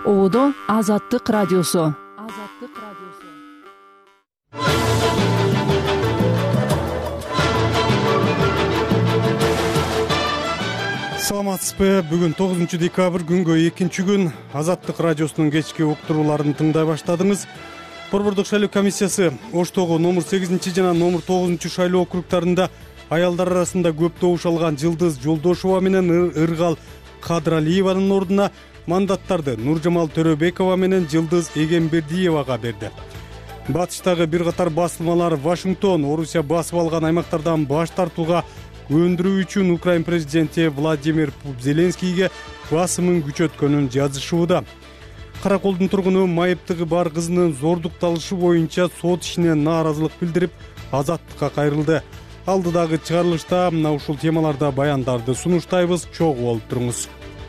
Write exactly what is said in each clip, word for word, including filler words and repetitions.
Оодо Азаттык радиосу. Азаттык радиосу. Саламатсызбы? Бүгүн тогузунчу декабрь күнгө экинчи күн. Азаттык радиосунун кечки уктурууларын тыңдай баштадыңыз. Борбордук шайлоо комиссиясы Оштогу номер сегизинчи жана номер тогузунчу шайлоо округдарында аялдар арасында көп добуш алган Жылдыз Жолдошова менен Ыргал Кадралиеванын ордуна мандаттарды Нуржамал Төрөбекова менен Жылдыз Эгембердиевага берди. Батыштагы бир катар басылмалар Вашингтон Орусия басып алган аймактардан баш тартууга өндүрүү үчүн Украин президенти Владимир Зеленскийге басымын күчөткөнүн жазышууда. Караколдун тургуну майыптыгы бар кызынын зордукталышы боюнча сот ишине нааразылык билдирип, азаттыкка кайрылды. Алдыдагы чыгарылышта мына ушул темаларда баяндарды сунуштайбыз, чогуу болуп туруңуз.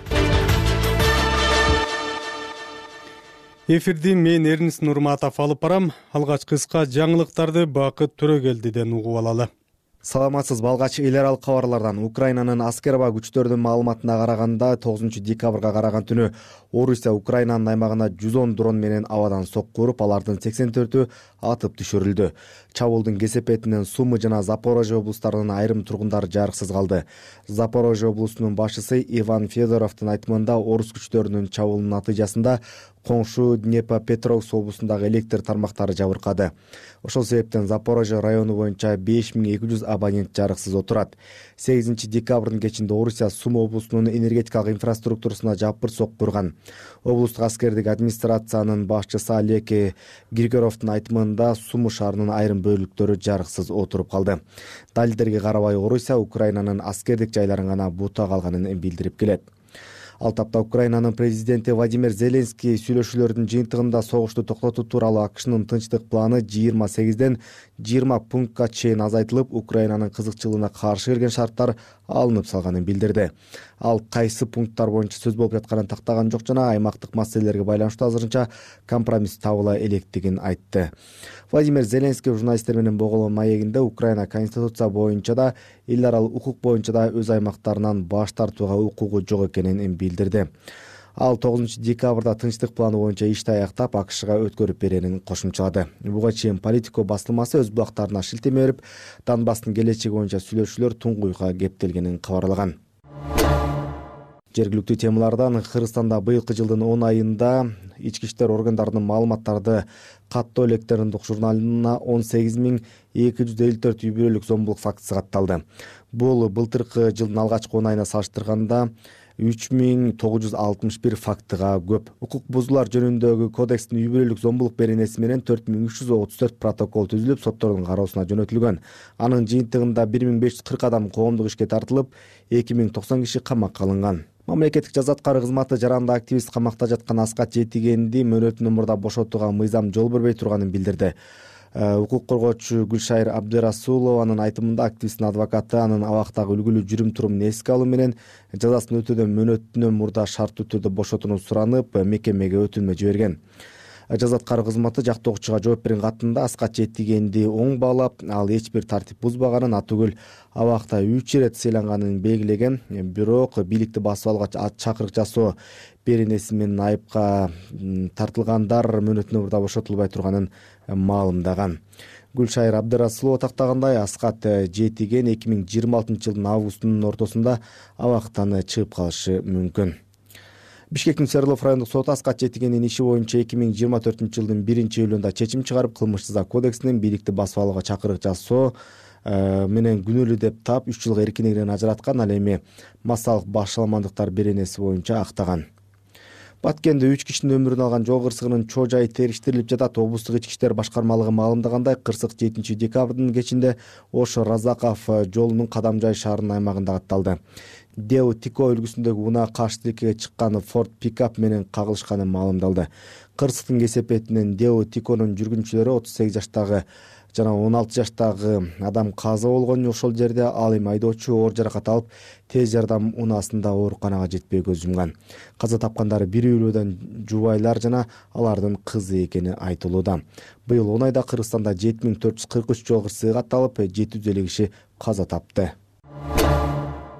Эфирди мен Эрнис Нурматов алып барам. Алгач кыска жаңылыктарды Бакыт Төрөгелдиден угуп алалы. Саламатсызбы? Алгач эл аралык кабарлардан Украинанын аскер аба күчтөрүнүн маалыматына караганда тогузунчу декабрга караган түнү Орусия Украинанын аймагына жүз он дрон менен абадан сокку уруп, алардын сексен төртү атып түшүрүлдү. Чабуулдун кесепетинен Сумы жана Запорожье облустарынын айрым тургундары жарыксыз калды. Запорожье облусунун башчысы Иван Федоровдун айтымында орус күчтөрүнүн чабуулунун натыйжасында коңшу Днепропетровск облусундагы электр тармактары жабыркады. Ошол себептен Запорожье району боюнча беш миң эки жүз абонент жарыксыз отурат. сегизинчи декабрдын кечинде Орусия Сумы облусунун энергетикалык инфраструктурасына жапыр сокку урган. Облустук аскердик администрациянын башчысы Олег Григоровдун айтымында Сумы шаарынын айрым бөлүктөрү жарыксыз отуруп калды. Далилдерге карабай Орусия Украинанын аскердик жайларын гана бутак алганын билдирип келет. Ал тапта Украинанын президенти Владимир Зеленский сүйлөшүүлөрдүн жыйынтыгында согушту токтотуу тууралуу АКШнын тынчтык планы жыйырма сегизден жыйырма пунктка чейин азайтылып, Украинанын кызыкчылыгына каршы келген шарттар алынып салганын билдирди. Ал кайсы пункттар боюнча сөз болуп жатканын тактаган жок жана аймактык маселелерге байланыштуу азырынча компромисс табыла электигин айтты. Владимир Зеленский журналисттер менен болгон маегинде Украина конституция боюнча да, эл аралык укук боюнча да өз аймактарынан баш тартууга укугу жок экенин билдирди. Ал тогузунчу декабрда тынчтык планы боюнча ишти аяктап АКШга өткөрүп беренин кошумчалады. Буга чейин Политико басылмасы өз булактарына шилтеме берип, Донбасстын келечеги боюнча сүйлөшүүлөр туңгуйга кептелгенин кабарлаган. Жергиликтүү темалардан Кыргызстанда быйылкы жылдын он айында ички иштер органдарынын маалыматтарды каттоо электрондук журналына он сегиз миң эки жүз элүү төрт үй бүлөлүк зомбулук фактысы катталды. Бул былтыркы жылдын алгачкы он айына салыштырганда үч миң тогуз жүз алтымыш бир фактыга көп. Укук бузуулар жөнүндөгү кодекстин үй бүлөлүк зомбулук беренеси менен төрт миң үч жүз отуз төрт протокол түзүлүп, соттордун кароосуна жөнөтүлгөн. Анын жыйынтыгында бир миң беш жүз кырк адам коомдук ишке тартылып, эки миң токсон киши камакка алынган. Мамлекеттик жаза аткаруу кызматы жаранда активист камакта жаткан Аскат Жетигенди мөөнөтүнөн мурда бошотууга мыйзам жол бербей турганын билдирди. Укук коргоочу Гүлшайыр Абдырасулованын айтымында активисттин адвокаты анын абактагы үлгүлүү жүрүм турумун эске алуу менен жазасын өтөөдөн мөөнөтүнөн мурда шарттуу түрдө бошотууну суранып, мекемеге өтүнмө жиберген. Жаза аткаруу кызматы жактоочуга жооп берген катында Аскат Жетигенди оң баалап, ал эч бир тартип бузбаганын, атүгүл абакта үч ирет сыйланганын белгилеген, бирок бийликти басып алууга чакырык жасоо беренеси менен айыпка тартылгандар мөөнөтүнөн мурда бошотулбай турганын маалымдаган. Гүлшайыр Абдырасулова тактагандай, Аскат Жетиген эки миң жыйырма алтынчы жылдын августунун ортосунда абактан чыгып калышы мүмкүн. Бишкектин Свердлов райондук соты Аскат Жетигендин иши боюнча эки миң жыйырма төртүнчү жылдын биринчи июлунда чечим чыгарып, кылмыш жаза кодексинин бийликти басып алууга чакырык жасоо менен күнөөлүү деп таап үч жылга эркиндигинен ажыраткан, ал эми массалык башаламандыктар беренеси боюнча актаган. Баткенде үч кишинин өмүрүн алган жол кырсыгынын чоо жайы териштирилип жатат. Облустук ички иштер башкармалыгы маалымдагандай, кырсык жетинчи декабрдын кечинде Ош Разаков жолунун Кадамжай шаарынын аймагында катталды. Део Тико үлгүсүндөгү унаа каш тилкеге чыккан Форд пикап менен кагылышканы маалымдалды. Кырсыктын кесепетинен Део Тиконун жүргүнчүлөрү отуз сегиз жаштагы жана он алты жаштагы адам каза болгон. Ошол жерде ал эми айдоочу оор жаракат алып, тез жардам унаасында ооруканага жетпей көз жумган. Каза тапкандар бир үйлөөдөн жубайлар жана алардын кызы экени айтылууда. Быйыл он айда Кыргызстанда жети миң төрт жүз кырк үч жол кырсыгы катталып, жети жүз элүү киши каза тапты.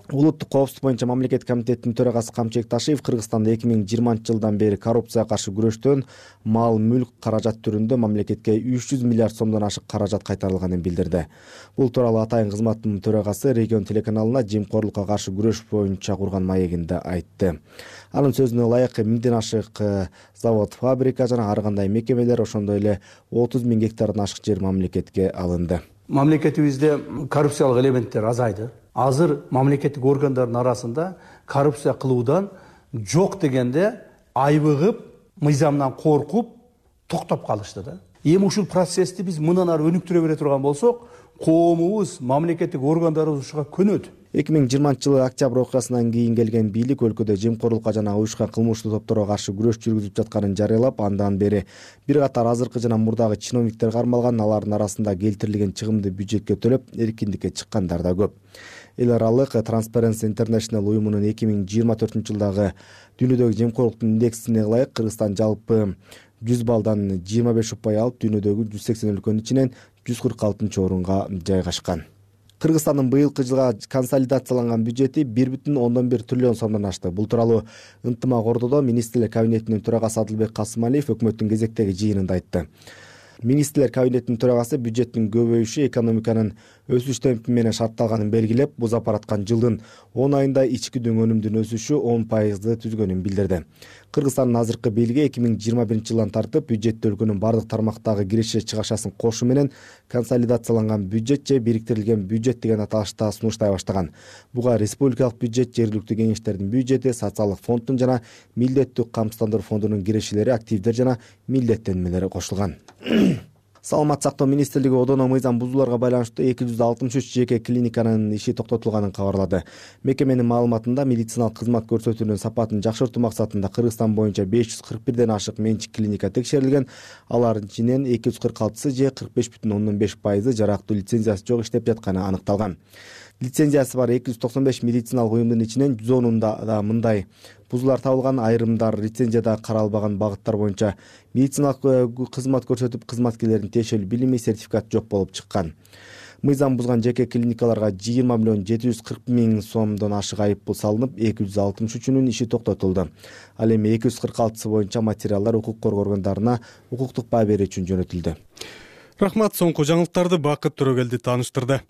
Улуттук коопсуздук боюнча мамлекеттик комитеттин төрагасы Камчыбек Ташиев Кыргызстанда эки миң жыйырманчы жылдан бери коррупцияга каршы күрөштөн мал мүлк каражат түрүндө мамлекетке үч жүз миллиард сомдон ашык каражат кайтарылганын билдирди. Бул тууралуу Атайын кызматтын төрагасы Регион телеканалына жемкорлукка каршы күрөш боюнча курган маегинде айтты. Анын сөзүнө ылайык миңден ашык завод, фабрика жана ар кандай мекемелер, ошондой эле отуз миң гектардан ашык жер мамлекетке алынды. Мамлекетибизде коррупциялык элементтер азайды. Азыр мамлекеттик органдардын арасында коррупция кылуудан жок дегенде айбыгып, мыйзамдан коркуп, токтоп калышты да. Эми ушул процессти биз мындан ары өнүктүрө бере турган болсок, коомубуз, мамлекеттик органдарыбыз ушуга көнөт. эки миң жыйырманчы жылы октябрь окуясынан кийин келген бийлик өлкөдө жемкорлукка жана уюшкан кылмыштуу топторго каршы күрөш жүргүзүп жатканын жарыялап, андан бери бир катар азыркы жана мурдагы чиновниктер кармалган, алардын арасында келтирилген чыгымды бюджетке төлөп, эркиндикке чыккандар да көп. Эл аралык Transparency International уюмунун эки миң жыйырма төртүнчү жылдагы дүйнөдөгү жемкорлуктун индексине ылайык Кыргызстан жалпы жүз баллдан жыйырма беш упай алып, дүйнөдөгү жүз сексен өлкөнүн ичинен жүз кырк алтынчы орунга жайгашкан. Кыргызстандын быйылкы жылга консолидацияланган бюджети бир бүтүн ондон бир триллион сомдон ашты. Бул тууралуу ынтымак ордодо министрлер кабинетинин төрагасы Адылбек Касымалиев өкмөттүн кезектеги жыйынында айтты. Министрлер кабинетинин төрагасы бюджеттин көбөйүшү экономиканын өсүш темпи менен шартталганын белгилеп, буза бараткан жылдын он айында ички дөң өнүмдүн өсүшү он пайызды түзгөнүн билдирди. Кыргызстандын азыркы бийлиги эки миң жыйырма биринчи жылдан тартып бюджетте өлкөнүн бардык тармактагы киреше чыгашасын кошу менен консолидацияланган бюджет же бириктирилген бюджет деген аталышта сунуштай баштаган. Буга республикалык бюджет, жергиликтүү кеңештердин бюджети, социалдык фонддун жана милдеттүү камсыздандыруу фондунун кирешелери, активдер жана милдеттенмелери кошулган. Саламат сактоо министрлиги одоно мыйзам бузууларга байланыштуу эки жүз алтымыш үч жеке клиниканын иши токтотулганын кабарлады. Мекеменин маалыматында медициналык кызмат көрсөтүүнүн сапатын жакшыртуу максатында Кыргызстан боюнча беш жүз кырк бирден ашык менчик клиника текшерилген. Алардын ичинен эки жүз кырк алтысы же кырк беш бүтүн ондон беш пайызы жарактуу лицензиясы жок иштеп жатканы аныкталган. Лицензиясы бар эки жүз токсон беш медициналык уюмдун ичинен жүз онунда да мындай бузуулар табылган. Айрымдар лицензияда каралбаган багыттар боюнча медициналык кызмат көрсөтүп, кызматкерлердин тиешелүү билими, сертификаты жок болуп чыккан. Мыйзам бузган жеке клиникаларга жыйырма миллион жети жүз кырк миң сомдон ашык айыппул салынып, эки жүз алтымыш үчүнүн иши токтотулду. Ал эми эки жүз кырк алтысы боюнча материалдар укук коргоо органдарына укуктук баа берүү үчүн жөнөтүлдү. Рахмат, соңку жаңылыктарды Бакыт Төрөгелди тааныштырды.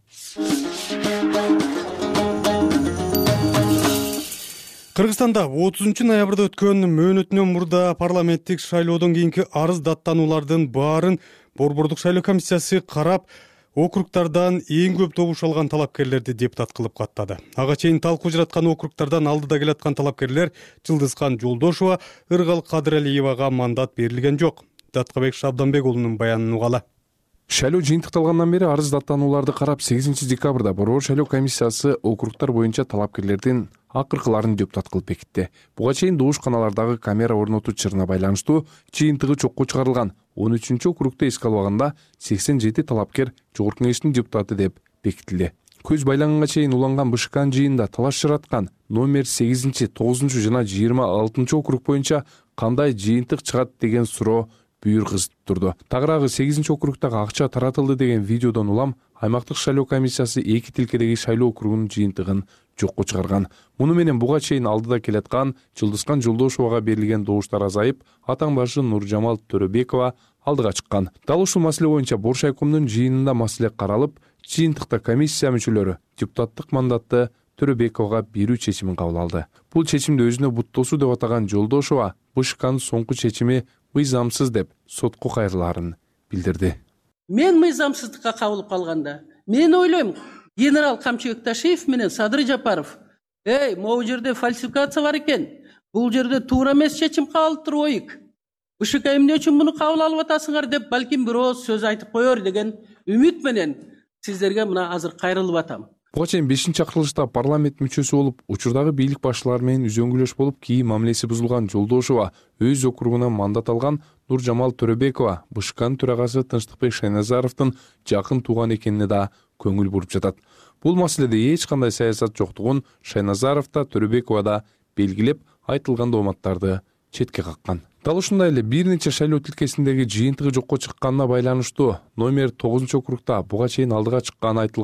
Кыргызстанда отузунчу ноябрда өткөн мөөнөтүнөн мурда парламенттик шайлоодон кийинки арыз даттануулардын баарын Борбордук шайлоо комиссиясы карап, округтардан эң көп добуш алган талапкерлерди депутат кылып каттады. Ага чейин талкуу жараткан округтардан алдыда келаткан талапкерлер Жылдызкан Жолдошова, Ыргал Кадыралиевага мандат берилген жок. Даткабек Шабданбек уулунун баянын угалы. Шайлоо жыйынтыкталгандан бери арыз даттанууларды карап, сегизинчи декабрда Борбор шайлоо комиссиясы округтар боюнча талапкерлердин акыркыларын депутат кылып бекитти. Буга чейин доошканалардагы камера орнотуу чырына байланыштуу жыйынтыгы чокко чыгарылган. он үчүнчү округда эске албаганда сексен жети талапкер жогорку кеңештин депутаты деп бекитилди. Көз байланганга чейин уланган БШКнын жыйынында талаш жараткан номер сегизинчи, тогузунчу жана жыйырма алтынчы округ боюнча кандай жыйынтык чыгат деген суроо бүйүр кызытып турду. Тагыраагы сегизинчи округдагы акча таратылды деген видеодон улам аймактык шайлоо комиссиясы эки тилкедеги шайлоо округунун жыйынтыгын жокко чыгарган. Муну менен буга чейин алдыда келаткан Жылдызкан Жолдошовага берилген добуштар азайып, атаң башы Нуржамал Төрөбекова алдыга чыккан. Дал ушул маселе боюнча Боршайкомдун жыйынында маселе каралып, жыйынтыкта комиссия мүчөлөрү депутаттык мандатты Төрөбековага берүү чечимин кабыл алды. Бул чечимди өзүнө буттоосу деп атаган Жолдошова БШКнын соңку чечими мыйзамсыз деп сотко кайрылаарын билдирди. Мен мыйзамсыздыкка кабылып калганда, мен ойлойм, генерал Камчыбек Ташиев менен Садыр Жапаров, эй, могу жерде фальсификация бар экен, бул жерде туура эмес чечим кабыл турбойбук. БШК эмне үчүн муну кабыл алып атасыңар деп балким бирөө сөз айтып коер деген үмүт менен сиздерге мына азыр кайрылып атам. Буга чейин бешинчи чакырылышта парламент мүчөсү болуп, учурдагы бийлик башчылары менен үзөңгүлөш болуп, кийин мамилеси бузулган Жолдошова өз округунан мандат алган Нуржамал Төрөбекова БШКнын төрагасы Тынчтыкбек Шайназаровдун жакын тууган экенине да көңүл буруп жатат. Бул маселеде эч кандай саясат жоктугун Шайназаров да Төрөбекова да белгилеп, айтылган дооматтарды четке каккан. Дал ушундай эле бир нече шайлоо тилкесиндеги жыйынтыгы жокко чыкканына байланыштуу номер тогузунчу округда буга чейин алдыга чыкканы айтылган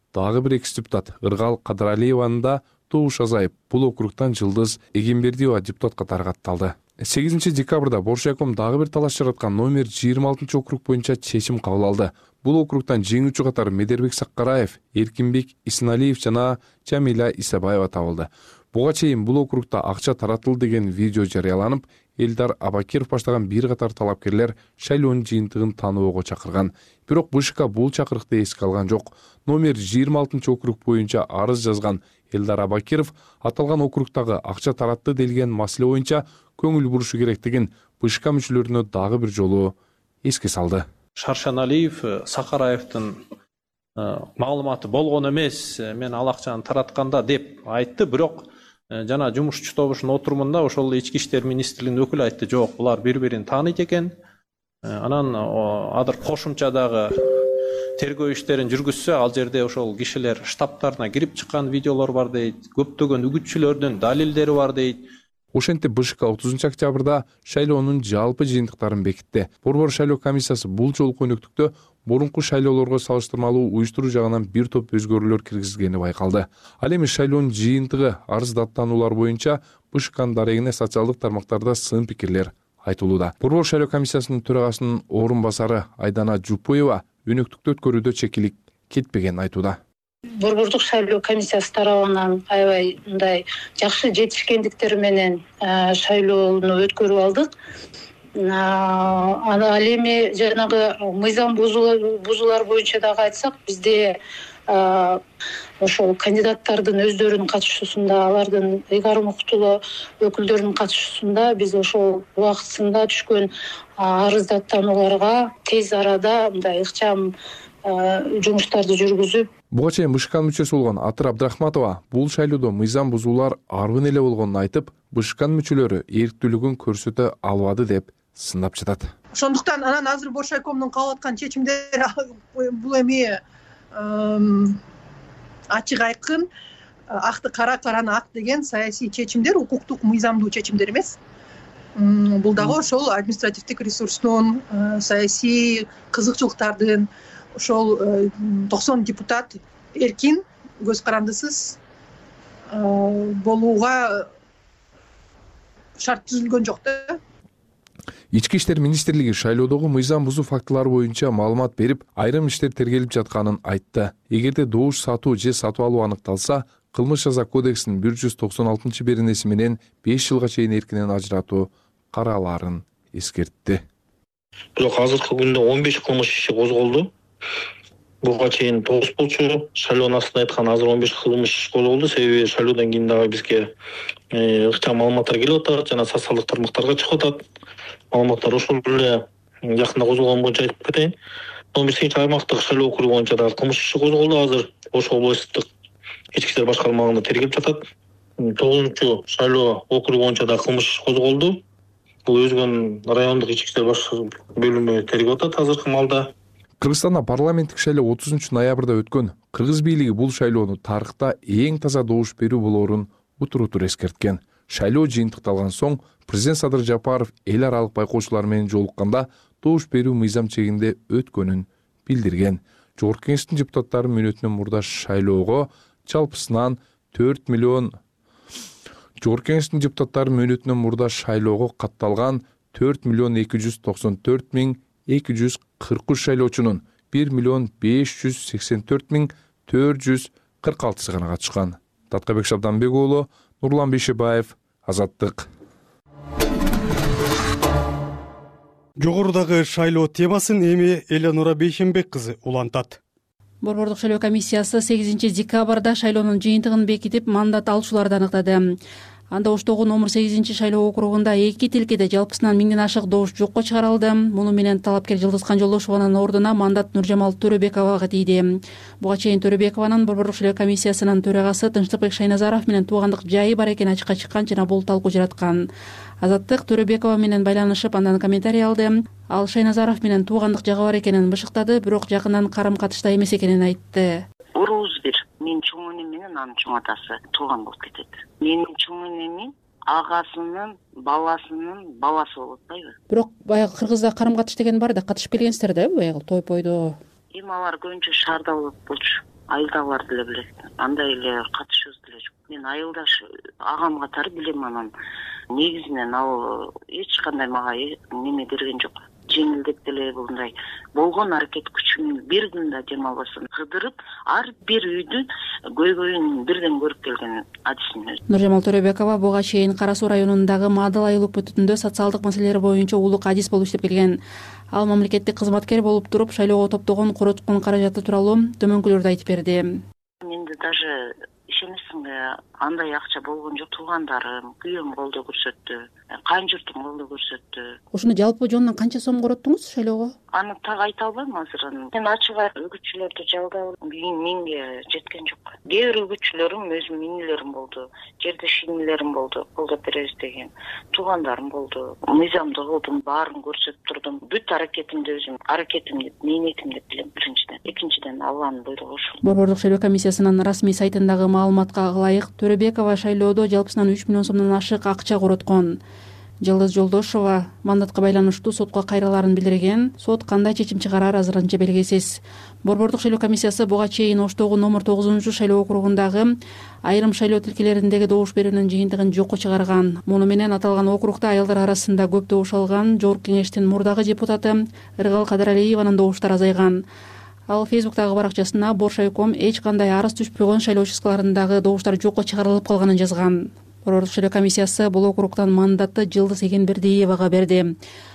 дагы бир экс депутат Ыргал Кадыралиеванын да добуш азайып, бул округтан Жылдыз Эгембердиева депутат катары катталды. сегизинчи декабрда Боршайком дагы бир талаш жараткан номер жыйырма алтынчы округ боюнча чечим кабыл алды. Бул округтан жеңүүчү катары Медербек Саккараев, Эркинбек Исеналиев жана Жамиля Исабаева табылды. Буга чейин бул округда акча таратылды деген видео жарыяланып, Элдар Абакиров баштаган бир катар талапкерлер шайлоонун жыйынтыгын тааныбоого чакырган. Бирок БШК бул чакырыкты эске алган жок. Номер жыйырма алтынчы округ боюнча арыз жазган Элдар Абакиров аталган округдагы акча таратты делген маселе боюнча көңүл бурушу керектигин БШК мүчөлөрүнө дагы бир жолу эске салды. Шаршаналиев Сакараевдин маалыматы болгон эмес, мен ал акчаны таратканда деп айтты, бирок жана жумушчу тобушунун отурумунда ошол ички иштер министрлигинин өкүлү айтты, жок, булар бири-бирин тааныйт экен. Анан азыр кошумчадагы тергөө иштерин жүргүзсө, ал жерде ошол кишилер штабтарына кирип чыккан видеолор бар дейт, көптөгөн үгүтчүлөрдүн далилдери бар дейт. Ошентип БШК отузунчу октябрда шайлоонун жалпы жыйынтыктарын бекитти. Борбор шайлоо комиссиясы бул жолку өнөктүктө мурунку шайлоолорго салыштырмалуу уюштуруу жагынан бир топ өзгөрүүлөр киргизилгени байкалды. Ал эми шайлоонун жыйынтыгы арыз даттануулар боюнча БШКнын дарегине социалдык тармактарда сын пикирлер айтылууда. Борбор шайлоо комиссиясынын төрагасынын орун басары Айдана Жупуева өнөктүктү өткөрүүдө чекилик кетпеген айтууда. Борбордук шайлоо комиссиясы тарабынан аябай мындай жакшы жетишкендиктери менен шайлоону өткөрүп алдык. Ал эми жанагы мыйзам бузуулар боюнча дагы айтсак, бизде ошол кандидаттардын өздөрүнүн катышуусунда, алардын ыйгарым укуктуу өкүлдөрүнүн катышуусунда биз ошол убактысында түшкөн арыздаттанууларга тез арада мындай ыкчам жумуштарды жүргүзүп. Буга чейин БШКнын мүчөсү болгон Атыр Абдрахматова бул шайлоодо мыйзам бузуулар арбын эле болгонун айтып, БШКнын мүчөлөрү эрктүүлүгүн көрсөтө албады деп сындап жатат. Ошондуктан анан азыр Боршайкомдун кабыл аткан чечимдери бул эми ачык айкын, акты кара, караны ак деген саясий чечимдер, укуктук мыйзамдуу чечимдер эмес. Бул дагы ошол административдик ресурстун, саясий кызыкчылыктардын, ошол токсон депутат эркин, көз карандысыз болууга шарт түзүлгөн жок да. Ички иштер министрлиги шайлоодогу мыйзам бузуу фактылары боюнча маалымат берип, айрым иштер тергелип жатканын айтты. Эгерде добуш сатуу же сатып алуу аныкталса, кылмыш жаза кодексинин бир жүз токсон алтынчы беренеси менен беш жылга чейин эркинен ажыратуу каралаарын эскертти. Бирок азыркы күндө он беш кылмыш иши козголду. Буга чейин тогуз болчу, шайлоонун астында айткан азыр он беш кылмыш иш козголду. Себеби шайлоодон кийин дагы бизге ыкчам маалыматтар келип атат жана социалдык тармактарга чыгып атат. Маалыматтар ошол эле жакында козголгон боюнча айтып кетейин. он бешинчи аймактык шайлоо округу боюнча дагы кылмыш иши козголду. Азыр Ош облустук ички иштер башкармалыгында тергелип жатат. тогузунчу шайлоо округу боюнча дагы кылмыш иши козголду. Бул өзгөн райондук ички иштер бөлүмү тергеп атат азыркы маалда. Кыргызстанда парламенттик шайлоо отузунчу ноябрда өткөн. Кыргыз бийлиги бул шайлоону тарыхта эң таза добуш берүү болоорун утур-утур эскерткен. Шайлоо жыйынтыкталган соң президент Садыр Жапаров эл аралык байкоочулар менен жолукканда добуш берүү мыйзам чегинде өткөнүн билдирген. Жогорку Кеңештин депутаттары мүнөтүнөн мурда шайлоого жалпысынан төрт миллион Жогорку Кеңештин депутаттары мүнөтүнөн мурда шайлоого катталган төрт миллион эки жүз токсон төрт миң эки жүз кырк үч шайлоочунун бир миллион беш жүз сексен төрт миң төрт жүз кырк алтысы гана катышкан. Таткабек Шабданбек уулу, Нурлан Бейшебаев, Азаттык. Жогорудагы шайлоо темасын эми Эленора Бейшембек кызы улантат. Борбордук шайлоо комиссиясы сегизинчи декабрда шайлоонун жыйынтыгын бекитип, мандат алуучуларды аныктады. Анда Оштогу номер сегизинчи шайлоо округунда эки тилкеде жалпысынан миңден ашык добуш жокко чыгарылды. Муну менен талапкер Жылдызкан Жолдошованын ордуна мандат Нуржамал Төрөбековага тийди. Буга чейин Төрөбекованын Борбордук шайлоо комиссиясынын төрагасы Тынчтыкбек Шайназаров менен туугандык жайы бар экени ачыкка чыккан жана бул талкуу жараткан. Азаттык Төрөбекова менен байланышып, андан комментарий алды. Ал Шайназаров менен туугандык жагы бар экенин бышыктады, бирок жакындан карым-катышта эмес экенин айтты. Урууз бир. Мен чоң эне менен анын чоң атасы тууган болуп кетет. Менин чоң энемин агасынын баласынын баласы болот атпайбы? Бирок баягы Кыргызда карым-катыш деген бар да, катышып келгенсиздер да баягы той-пойдо. Эми алар көбүнчө шаарда болот болчу. айылдагылар деле билет. Андай эле катышыбыз деле жок. Мен айылдаш агам катары билем анан. Негизинен ал эч кандай мага неме берген жок. Жеңилдеп деле мындай болгон аракет күчүмдү бир күндө дем албастан кыдырып, ар бир үйдүн көйгөйүн бирден көрүп келген адисим өзү. Нуржамал Төрөбекова буга чейин Кара Суу районундагы Маадыл айыл өкмөтүндө социалдык маселелер боюнча улук адис болуп иштеп келген. Ал мамлекеттик кызматкер болуп туруп шайлоого топтогон короткон каражаты тууралуу төмөнкүлөрдү айтып берди. Менде даже ишенесиңби, андай акча болгон жок. Туугандарым, күйөөм колдоо көрсөттү, кайын журтум колдоо көрсөттү. Ушуну жалпы жонунан канча сом короттуңуз шайлоого? Аны так айта албайм азыр. Мен ачык айып үгүтчүлөрдү жалдап, миңге жеткен жок. Кээ бир үгүтчүлөрүм өзүм минилерим болду, жерде шинилерим болду, колдоп беребиз деген. Туугандарым болду. Мыйзамды кылдым, баарын көрсөтүп турдум. Бүт аракетимди өзүм, аракетимди, ниетимди билем биринчиден. Экинчиден Алланын буйругу ушул. Борбордук шайлоо комиссиясынын расмий сайтындагы маалыматка ылайык, Төрөбекова шайлоодо жалпысынан үч миллион сомдон ашык акча короткон. Жылдыз Жолдошова мандатка байланыштуу сотко кайрылаарын билдирген. Сот кандай чечим чыгарар азырынча белгисиз. Борбордук шайлоо комиссиясы буга чейин Оштогу номер тогузунчу шайлоо округундагы айрым шайлоо тилкелериндеги добуш берүүнүн жыйынтыгын жокко чыгарган. Муну менен аталган округда айылдар арасында көп добуш алган Жогорку кеңештин мурдагы депутаты Ыргал Кадралиеванын добуштары азайган. Ал Фейсбуктагы баракчасына Боршайком эч кандай арыз түшпөгөн шайлоо участкаларындагы добуштар жокко чыгарылып калганын жазган. Борбордук шайлоо комиссиясы бул округтан мандатты Жылдыз Эгенбердиевага берди.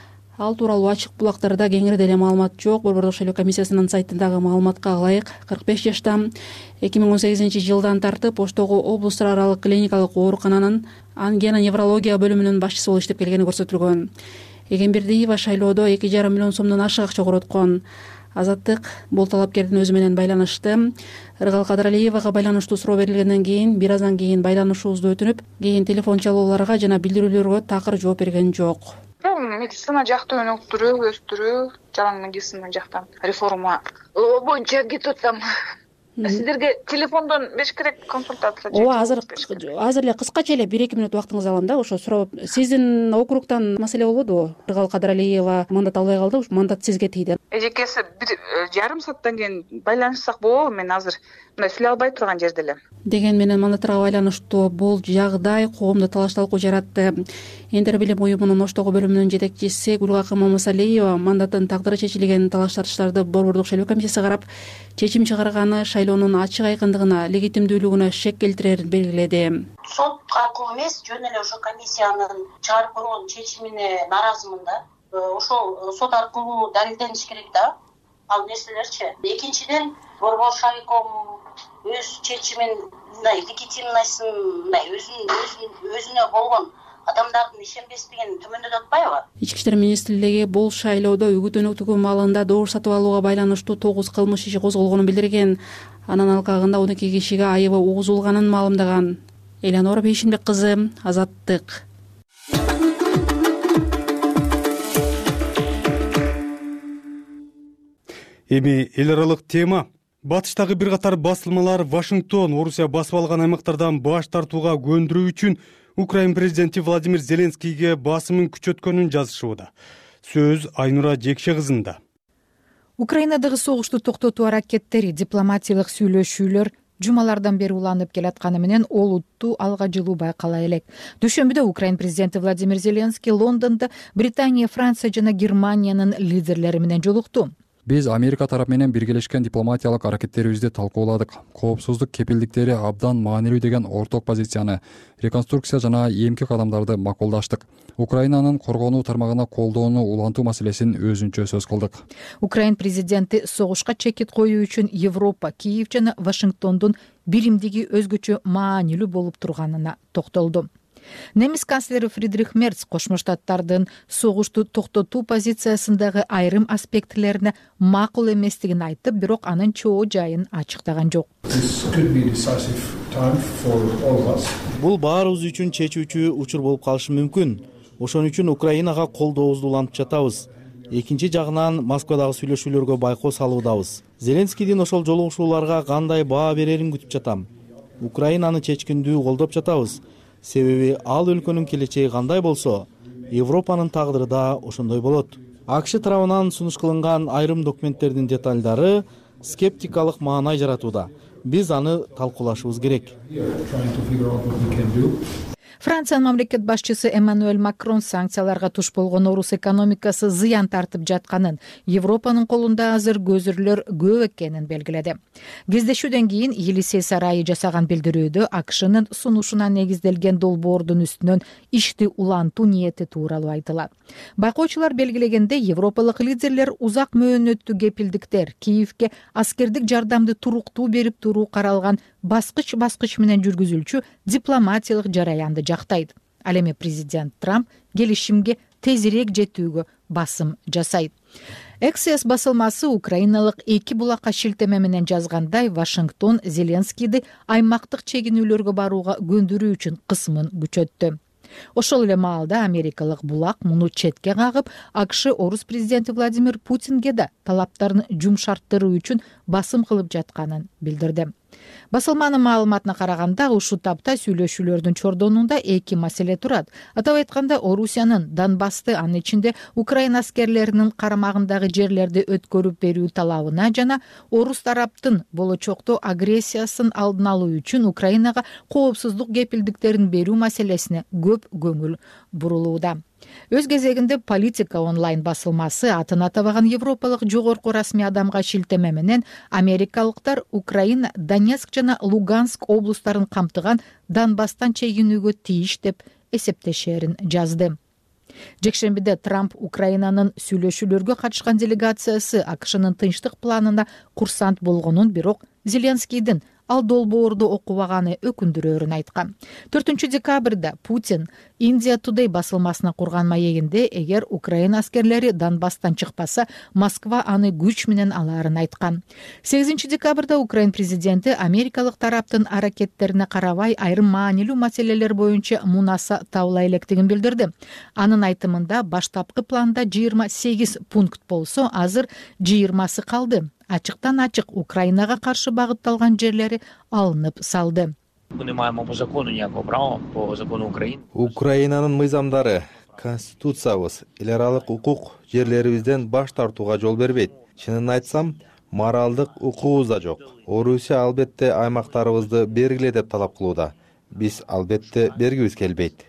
Ал тууралуу ачык булактарда кеңири деле маалымат жок. Борбордук шайлоо комиссиясынын сайтындагы маалыматка ылайык, кырк беш жашта эки миң он сегизинчи жылдан тартып Оштогу облустар аралык клиникалык оорукананын ангина-неврология бөлүмүнүн башчысы болуп иштеп келгени көрсөтүлгөн. Эгенбердиева шайлоодо эки жарым миллион сомдон ашык акча короткон. Азаттык бул талапкердин өзү менен байланышты. Ыргал Кадралиевага байланыштуу суроо берилгенден кийин бир аздан кийин байланышуубузду өтүнүп, кийин телефон чалууларга жана билдирүүлөргө такыр жооп берген жок. Медицина жактан өнүктүрүү, өстүрүү, жаран медицина жактан реформа боюнча кетип атам. Сиздерге телефондон бериш керек консультация. Ооба, азыр азыр эле кыскача эле бир эки мүнөт убактыңызды алам да. Ошо суроо, сиздин округтан маселе болбодубу? Ыргал Кадралиева мандат албай калды, ушу мандат сизге тийди. Эжекеси бир жарым сааттан кийин байланышсак болобу? Мен азыр мындай сүйлөй албай турган жерде элем. Деген менен мандаттарга байланыштуу бул жагдай коомдо талаш талкуу жаратты. Эндер билим уюмунун Оштогу бөлүмүнүн жетекчиси Гүлгакы Мамасалиева мандаттын тагдыры чечилген талаш тартыштарды Борбордук шайлоо комиссиясы карап, чечим чыгарганы шайлоонун ачык айкындыгына, легитимдүүлүгүнө шек келтирерин белгиледи. Сот аркылуу эмес, жөн эле ошо комиссиянын чыгарып койгон чечимине нааразымын да. Ошол сот аркылуу далилдениш керек да. Ал нерселерчи. Экинчиден, Борбор шайком өз чечимин мындай легитимныйсын, мындай өзүн өзүнө болгон адамдардын ишенбестигин төмөндөтүп атпайбы? Ички иштер министрлиги бул шайлоодо үгүт өнөктүгү маалында добуш сатып алууга байланыштуу тогуз кылмыш иши козголгонун билдирген. Анын алкагында он эки кишиге айыбы угузулганын маалымдаган. Элянора Бейшинбек кызы, Азаттык. Эми эл аралык тема. Батыштагы бир катар басылмалар Вашингтон Орусия басып алган аймактардан баш тартууга көндүрүү үчүн Украин президенти Владимир Зеленскийге басымын күчөткөнүн жазышууда. Сөз Айнура Жекше кызында. Украинадагы согушту токтотуу аракеттери, дипломатиялык сүйлөшүүлөр жумалардан бери уланып келатканы менен олуттуу алга жылуу байкала элек. Дүйшөмбүдө Украин президенти Владимир Зеленский Лондондо Британия, Франция жана Германиянын лидерлери менен жолукту. Биз Америка тарап менен биргелешкен дипломатиялык аракеттерибизди талкууладык. Коопсуздук кепилдиктери абдан маанилүү деген орток позицияны, реконструкция жана эмки кадамдарды макулдаштык. Украинанын коргонуу тармагына колдоону улантуу маселесин өзүнчө сөз кылдык. Украин президенти согушка чекит коюу үчүн Европа, Киев жана Вашингтондун биримдиги өзгөчө маанилүү болуп турганына токтолду. Немис канцлери Фридрих Мерц Кошмо Штаттардын согушту токтотуу позициясындагы айрым аспектилерине макул эместигин айтып, бирок анын чоо жайын ачыктаган жок. Бул баарыбыз үчүн чечүүчү учур болуп калышы мүмкүн. Ошон үчүн Украинага колдообузду улантып жатабыз. Экинчи жагынан Москвадагы сүйлөшүүлөргө байкоо салуудабыз. Зеленскийдин ошол жолугушууларга кандай баа берерин күтүп жатам. Украинаны чечкиндүү колдоп жатабыз. Себеби ал өлкөнүн келечеги кандай болсо, Европанын тагдыры да ошондой болот. АКШ тарабынан сунуш кылынган айрым документтердин деталдары скептикалык маанай жаратууда. биз аны талкуулашыбыз керек. Франциянын мамлекет башчысы Эммануэль Макрон санкцияларга туш болгон орус экономикасы зыян тартып жатканын, Европанын колунда азыр көзүрлөр көп экенин белгиледи. Кездешүүдөн кийин Елисей сарайы жасаган билдирүүдө АКШнын сунушуна негизделген долбоордун үстүнөн ишти улантуу ниети тууралуу айтылат. Байкоочулар белгилегенде, европалык лидерлер узак мөөнөттүү кепилдиктер, Киевке аскердик жардамды туруктуу берип туруу каралган баскыч баскыч менен жүргүзүлчү дипломатиялык жараянды жактайт. Ал эми президент Трамп келишимге тезирээк жетүүгө басым жасайт. Эксиос басылмасы украиналык эки булакка шилтеме менен жазгандай, Вашингтон Зеленскийди аймактык чегинүүлөргө барууга көндүрүү үчүн кысымын күчөттү. Ошол эле маалда америкалык булак муну четке кагып, АКШ орус президенти Владимир Путинге да талаптарын жумшарттыруу үчүн басым кылып жатканын билдирди. Басылманын маалыматына караганда, ушул тапта сүйлөшүүлөрдүн чордонунда эки маселе турат. Атап айтканда, Орусиянын Донбассты, анын ичинде Украина аскерлеринин карамагындагы жерлерди өткөрүп берүү талабына жана орус тараптын болочокто агрессиясын алдын алуу үчүн Украинага коопсуздук кепилдиктерин берүү маселесине көп көңүл бурулууда. Өз кезегинде Политика онлайн басылмасы атын атабаган европалык жогорку расмий адамга шилтеме менен америкалыктар Украина, Донецк жана Луганск облустарын камтыган Донбасстан чегинүүгө тийиш деп эсептешерин жазды. Жекшембиде Трамп Украинанын сүйлөшүүлөргө катышкан делегациясы АКШнын тынчтык планына курсант болгонун, бирок Зеленскийдин ал долбоорду окубаганы өкүндүрөөрүн айткан. төртүнчү декабрда Путин Индия Today басылмасына курган маегинде, эгер Украина аскерлери Донбасстан чыкпаса, Москва аны күч менен алаарын айткан. сегизинчи декабрда Украин президенти америкалык тараптын аракеттерине карабай айрым маанилүү маселелер боюнча мунаса табыла электигин билдирди. Анын айтымында, баштапкы планда жыйырма сегиз пункт болсо, азыр жыйырмасы калды. Ачыктан ачык Украинага каршы багытталган жерлери алынып салды. Украинанын мыйзамдары, конституциябыз, эл аралык укук жерлерибизден баш тартууга жол бербейт. Чынын айтсам, моралдык укугубуз да жок. Орусия албетте аймактарыбызды бергиле деп талап кылууда. Биз албетте бергибиз келбейт.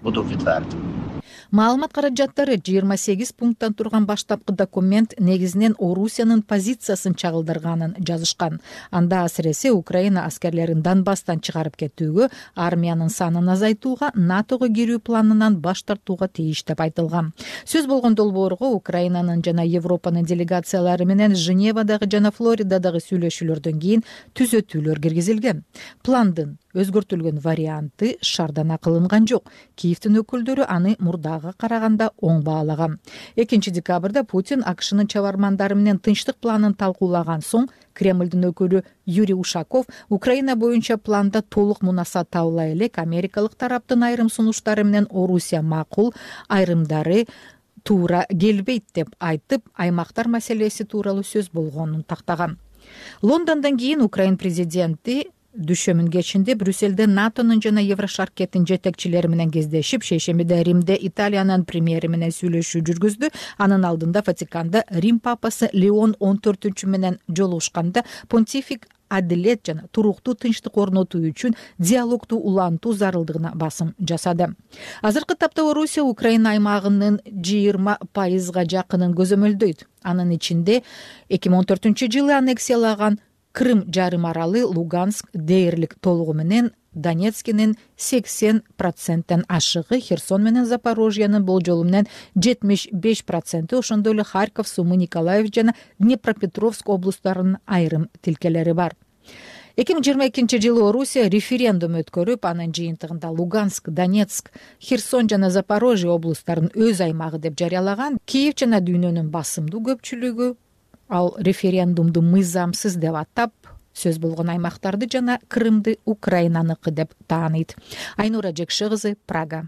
Маалымат каражаттары жыйырма сегиз пункттан турган баштапкы документ негизинен Орусиянын позициясын чагылдырганын жазышкан. Анда асыресе Украина аскерлерин Донбасстан чыгарып кетүүгө, армиянын санын азайтууга, НАТОго кирүү планынан баш тартууга тийиш деп айтылган. Сөз болгон долбоорго Украинанын жана Европанын делегациялары менен Женевадагы жана Флоридадагы сүйлөшүүлөрдөн кийин түзөтүүлөр киргизилген. Пландын өзгөртүлгөн варианты шаардана кылынган жок. Киевдин өкүлдөрү аны мурдага караганда оң баалаган. экинчи декабрда Путин АКШнын чабармандары менен тынчтык планын талкуулаган соң, Кремлдин өкүлү Юрий Ушаков Украина боюнча планда толук мунаса табыла элек, америкалык тараптын айрым сунуштары менен Орусия макул, айрымдары туура келбейт деп айтып, аймактар маселеси тууралуу сөз болгонун тактаган. Лондондон кийин Украин президенти Дүшөмүн кечинде Брюссельде НАТОнун жана Еврошаркеттин жетекчилери менен кездешип, шейшембиде Римде Италиянын премьери менен сүйлөшүү жүргүздү. Анын алдында Ватиканда Рим папасы Леон он төртүнчү менен жолугушканда понтифик адилет жана туруктуу тынчтык орнотуу үчүн диалогду улантуу зарылдыгына басым жасады. Азыркы тапта Орусия Украина аймагынын жыйырма пайызга жакынын көзөмөлдөйт. Анын ичинде эки миң он төртүнчү жылы аннексиялаган Крым жарым аралы, Луганск дээрлик толугу менен, Донецкинин сексен проценттен ашыгы, Херсон менен Запорожьянын болжолу менен жетимиш беш проценти, ошондой эле Харьков, Сумы, Николаев жана Днепропетровск облустарынын айрым тилкелери бар. эки миң жыйырма экинчи жылы Орусия референдум өткөрүп, анын жыйынтыгында Луганск, Донецк, Херсон жана Запорожье облустарын өз аймагы деп жарыялаган. Киев жана дүйнөнүн басымдуу көпчүлүгү ал референдумду мыйзамсыз деп атап, сөз болгон аймактарды жана Крымды Украинаныкы деп тааныйт. Айнура Жекши кызы, Прага.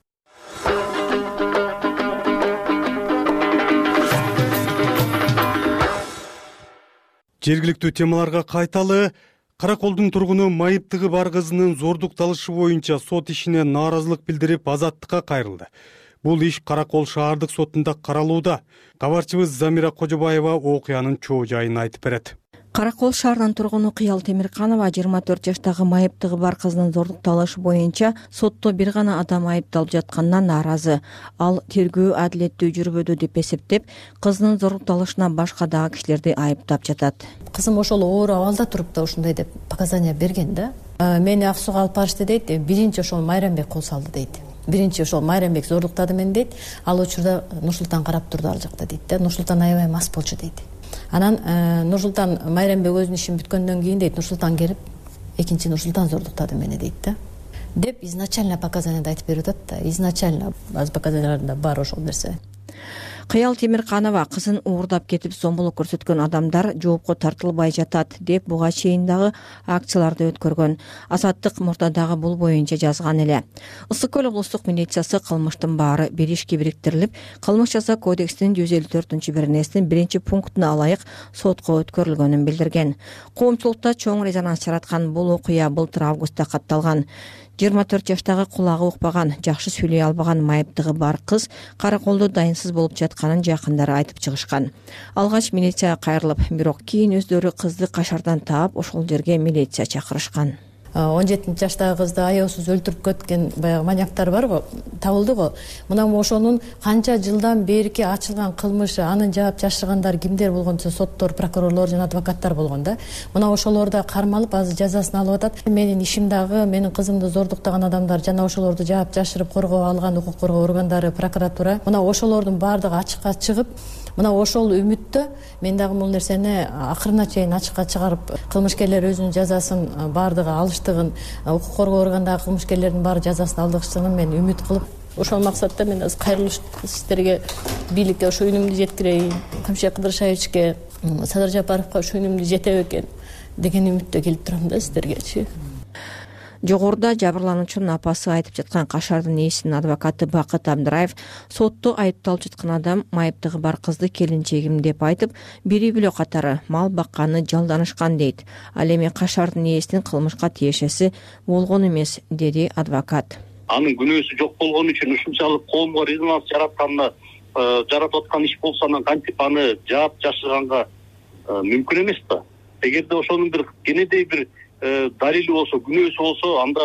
Жергиликтүү темаларга кайталы. Караколдун тургуну майыптыгы бар кызынын зордукталышы боюнча сот ишине нааразылык билдирип азаттыкка кайрылды. Бул иш Каракол шаардык сотунда каралууда. Кабарчыбыз Замира Кожобаева окуянын чоо жайын айтып берет. Каракол шаарынын тургуну Кыял Темирканова жыйырма төрт жаштагы майыптыгы бар кызынын зордукталышы боюнча сотто бир гана адам айыпталып жатканынан нааразы. Ал тергөө адилеттүү жүрбөдү деп эсептеп, кызынын зордукталышына башка дагы кишилерди айыптап жатат. Кызым ошол оор абалда туруп да ушундай деп показания берген да. Мени Аксуга алып барышты дейт. Биринчи ошол Майрамбек кол салды дейт. Биринчи ошол Майрамбек зордуктады мени дейт. Ал учурда Нурсултан карап турду ал жакта дейт да. Нурсултан аябай мас болчу дейт. Анан Нурсултан Майрамбек өзүнүн ишин бүткөндөн кийин дейт Нурсултан келип экинчи Нурсултан зордуктады мени дейт да. Деп изначально показанияда айтып берип атат да. Изначально база показанияларында бар ошол нерсе. Кыял Темирканова кызын уурдап кетип зомбулук көрсөткөн адамдар жоопко тартылбай жатат деп буга чейин дагы акцияларды өткөргөн. Азаттык мурдадагы бул боюнча жазган эле. Ысык көл облустук милициясы кылмыштын баары бир ишке бириктирилип, кылмыш жаза кодексинин жүз элүү төртүнчү беренесинин биринчи пунктуна ылайык сотко өткөрүлгөнүн билдирген. Коомчулукта чоң резонанс жараткан бул окуя былтыр августта катталган. жыйырма төрт жаштагы кулагы укпаган, жакшы сүйлөй албаган майыптыгы бар кыз караколдо дайынсыз болуп жатканын жакындары айтып чыгышкан. Алгач милицияга кайрылып, бирок кийин өздөрү кызды кашардан таап, ошол жерге милиция чакырышкан. он жетинчи жаштагы кызды аяосуз өлтүрүп кеткен баягы маньяктар барбы, табылды го. Мына ошонун канча жылдан берки ачылган кылмышы, анын жаап жашыргандар кимдер болгончо соттор, прокурорлор жана адвокаттар болгон да. Мына ошолор да кармалып, азыр жазасын алып атат. Менин ишимдагы, менин кызымды зордуктаган адамдар жана ошолорду жаап жашырып коргоо алган укук коргоо органдары, прокуратура, мына ошолордун баардыгы ачыкка чыгып, мына ошол үмүттө мен дагы бул нерсени акырына чейин ачыкка чыгарып, кылмышкерлер өзүнүн жазасын баардыгы алыштыгын, укук коргоо органдагы кылмышкерлердин баары жазасын алдыгычтыгын мен үмүт кылып, ошол максатта мен азыр кайрылыш сиздерге, бийликке ошо үнүмдү жеткирейин, Камшия Кыдыршаевичке, Садыр Жапаровго ошо үнүмдү жетет экен деген үмүттө келип турам да сиздергечи. Жогоруда жабырлануучунун апасы айтып жаткан Кашардын ээсинин адвокаты Бакыт Абдыраев сотто айыпталып жаткан адам майыптыгы бар кызды келинчегим деп айтып, бири бөлө катары мал бакканы жалданышкан дейт. Ал эми Кашардын ээсинин кылмышка тиешеси болгон эмес, деди адвокат. Анын күнөөсү жок болгон үчүн ушунчалык коомго резонанс жаратканына жаратып аткан иш болсо, анан кантип аны жаап жашырганга мүмкүн эмес да. Эгерде ошонун бир кенедей бир далили болсо, күнөөсү болсо, анда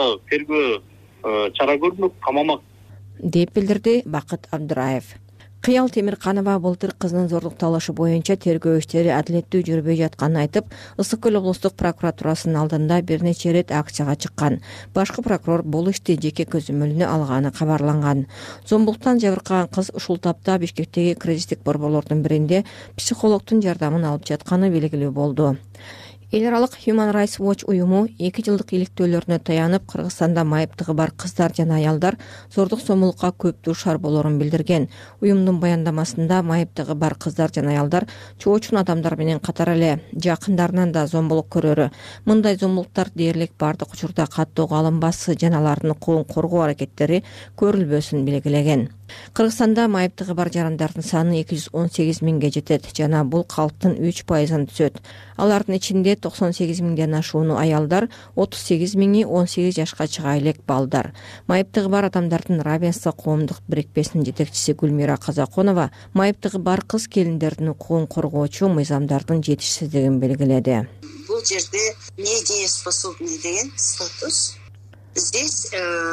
тергөө чара көрүнөт, камамак, деп билдирди Бакыт Абдыраев. Кыял Темирканова былтыр кызынын зордукталышы боюнча тергөө иштери адилеттүү жүрбөй жатканын айтып, Ысык көл облустук прокуратурасынын алдында бир нече ирет акцияга чыккан. Башкы прокурор бул ишти жеке көзөмөлүнө алганы кабарланган. Зомбулуктан жабыркаган кыз ушул тапта Бишкектеги кризистик борборлордун биринде психологдун жардамын алып жатканы белгилүү болду. Эл аралык Human Rights Watch уюму эки жылдык иликтөөлөрүнө таянып, Кыргызстанда майыптыгы бар кыздар жана аялдар зордук зомбулукка көп дуушар болорун билдирген. Уюмдун баяндамасында майыптыгы бар кыздар жана аялдар чоочун адамдар менен катар эле жакындарынан да зомбулук көрөрү. Мындай зомбулуктар дээрлик бардык учурда каттоого алынбасы жана алардын укугун коргоо аракеттери көрүлбөсүн белгилеген. Кыргызстанда майыптыгы бар жарандардын саны эки жүз он сегиз миңге жетет жана бул калктын үч пайызын түзөт. Алардын ичинде токсон сегиз миңден ашууну аялдар, отуз сегиз миңи он сегиз жашка чыга элек балдар. Майыптыгы бар адамдардын Равенство коомдук бирикпесинин жетекчиси Гүлмира Казаконова майыптыгы бар кыз келиндердин укугун коргоочу мыйзамдардын жетишсиздигин белгиледи. Бул жерде недееспособный деген статус. Здесь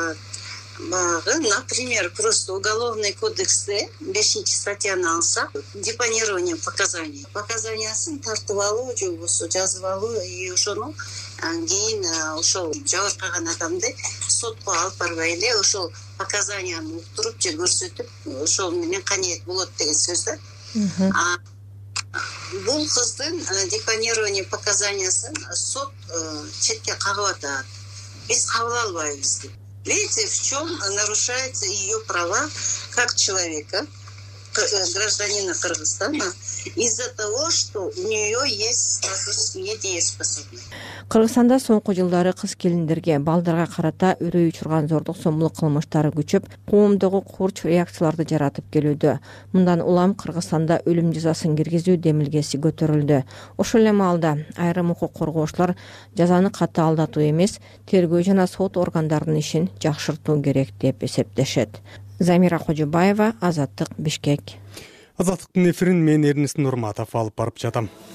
например, просто уголовный кодексте бешинчи статьяны алсак, депонирование показаний. Показаниясын тартып алуу, же болбосо жазып алуу, и ошону кийин ошол жабыркаган адамды сотко алып барбай эле ошол показанияны уктуруп же көрсөтүп, ошол менен канеет болот деген сөз да. Бул кыздын депонирование показаниясын сот четке кагып атат. Биз кабыл албайбыз деп. Видите, в чем нарушаются ее права как человека, гражданина Кыргызстана, из-за того, что у нее есть статус недееспособный. Кыргызстанда соңку жылдары кыз келиндерге, балдарга карата үрөй учурган зордук зомбулук кылмыштары күчөп, коомдогу курч реакцияларды жаратып келүүдө. Мындан улам Кыргызстанда өлүм жазасын киргизүү демилгеси көтөрүлдү. Ошол эле маалда айрым укук коргоочулар жазаны катаалдатуу эмес, тергөө жана сот органдарынын ишин жакшыртуу керек деп эсептешет. Замира Кожобаева, Азаттык, Бишкек. Азаттыктын эфирин мен Эрнис Нурматов алып барып жатам.